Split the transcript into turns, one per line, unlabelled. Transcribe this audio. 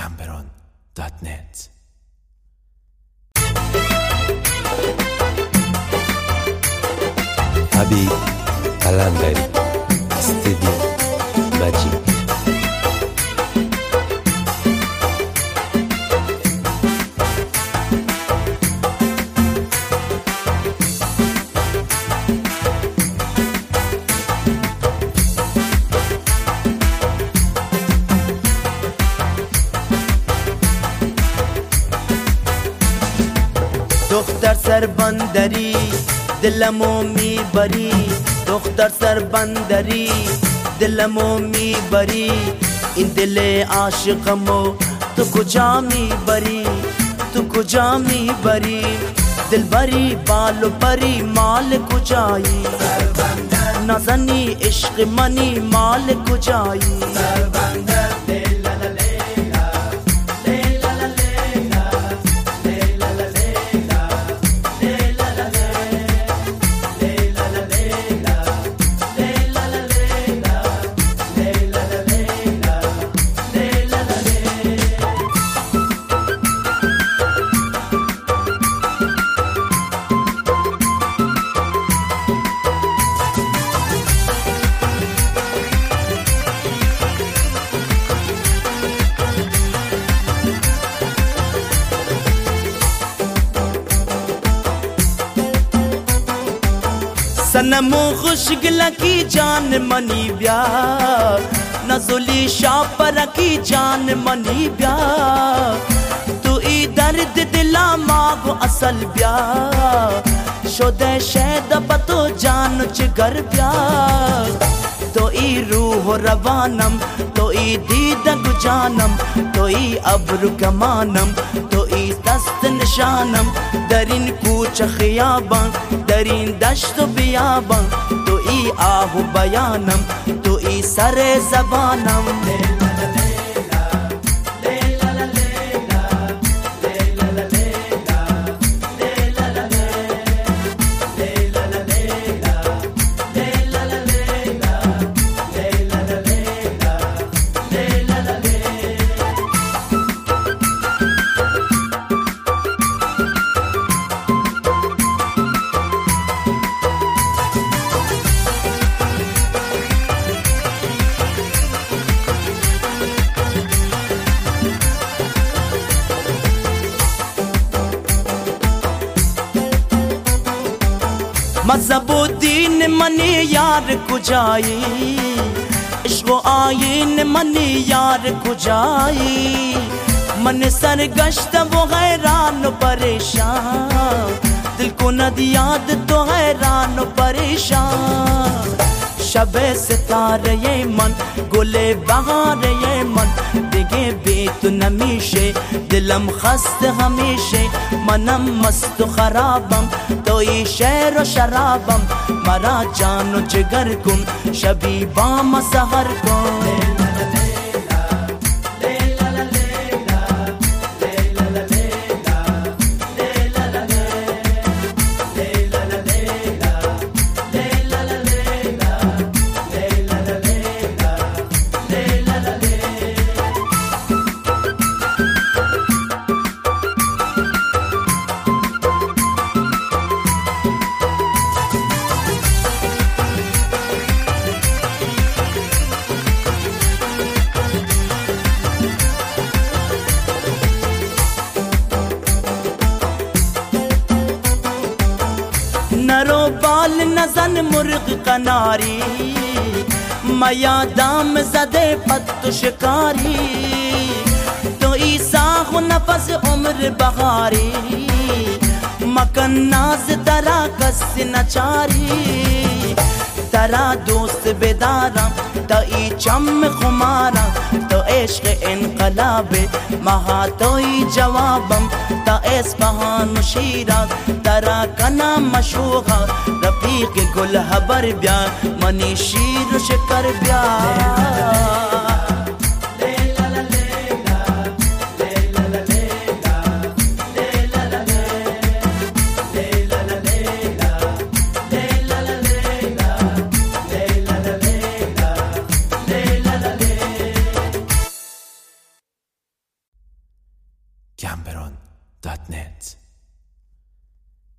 gamberon.net.
حبیب قلندری استودیو ماجیک.
دختر سربندری دلمو میبری، دختر سربندری دلمو میبری، این دل عاشقمو تو کجا میبری، تو کجا میبری؟ دلبری بالو پری مال کجایی؟ نازنی عشق منی مال کجایی؟ सनमो खुशगल की जान मनी ब्या, नजुली शापर की जान मनी ब्या, तू ई दर्द दिला मागो असल ब्या, शोदे शैद बतो जान चिगर ब्या, तो ई रूह रवानम, तो ई दीद गुजानम, तो ई अब्रु कमानम, तो ई दस्त निशानम, दरिन कूच खियाबां दरिन दश्त बियाबां, तो ई आहु बयानम, तो ई सरे जबानम। मज़हबो दीन मने यार कुजाई, इश्क़ो आयीन मने यार कुजाई, मन सरगश्त वो हैरान परेशान, दिल को नद याद तो हैरान परेशान, शबे सितारे ये मन गुले बहार ये मन, दिगे बेत नमीशे दिलम खस्त हमेशे, मनम मस्त खराबम तो ये शहर शराबम, मरा जानो जिगर कुम शबीबा मसहर कुम। नरो बाल नजन मुर्ग कनारी, मया दाम जदे पत्तु शिकारी, तो ईसा हो नफस उम्र बहारी, मकन नाज तरा कस नचारी, तरा दोस्त बेदारा तो ई चम खुमारा, तो इश्क इनकलाबे महा तो ई जवाबम, तो इस बहान शीरा तरा कना मशूहा, रफीक गुल हबर ब्या मनी शीर शिकर ब्या।
Gamberon.net